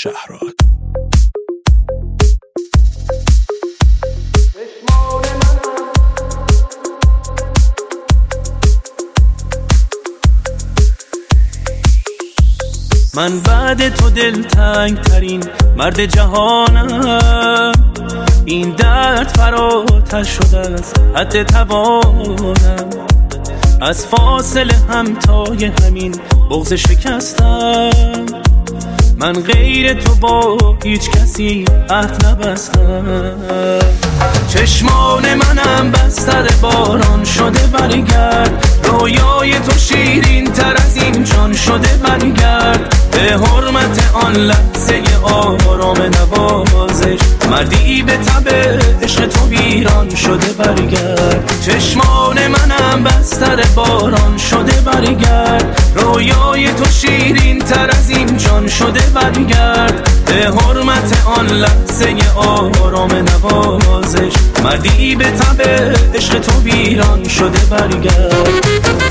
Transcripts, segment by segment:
شهراد. من بعد تو دلتنگ ترین مرد جهانم، این درد فراتر شده از حد توانم، از فاصله همتای همین بغض شکستم، من غیر تو با هیچ کسی عهد نبستم. چشمان منم بستر باران شده برگرد، رویای تو شیرین تر از این جان شده برگرد، به حرمت آن لحظه آرام نوازش، مردی به تب عشق تو ویران شده برگرد. چشمان منم بستر باران شده برگرد، رویای تو شیرین تر از این جان شده برگرد، به حرمت آن لحظه آرام نوازش، مردی به تب عشق تو ویران شده برگرد.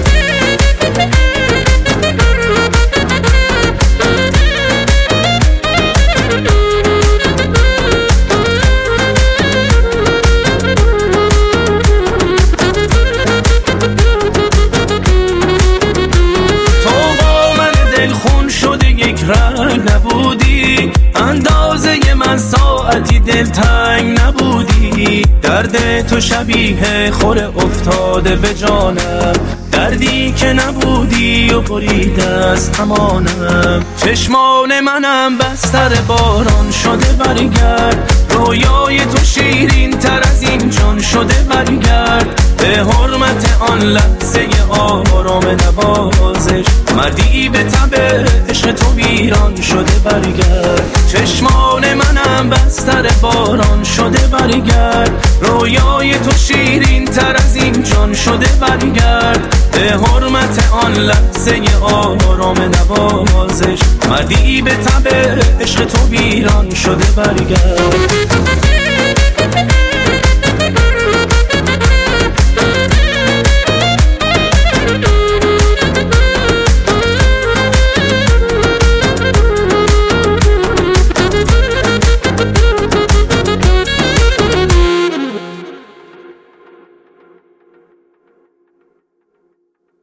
رنگ نبودی، اندازه من ساعتی دلتنگ نبودی، درد تو شبیه خور افتاده به جانم، دردی که نبودی و بریده از امانم. چشمان منم بستر باران شده برگرد، رویای تو شیرین تر از این جان شده برگرد، به حرمت آن لحظه آرام نوازش، مردی به تب عشق تو ویران شده برگرد. چشمان منم بستر باران شده برگرد، رویای تو شیرین تر از این جان شده برگرد، به حرمت آن لحظه آرام نوازش، مردی به تب عشق تو ویران شده برگرد.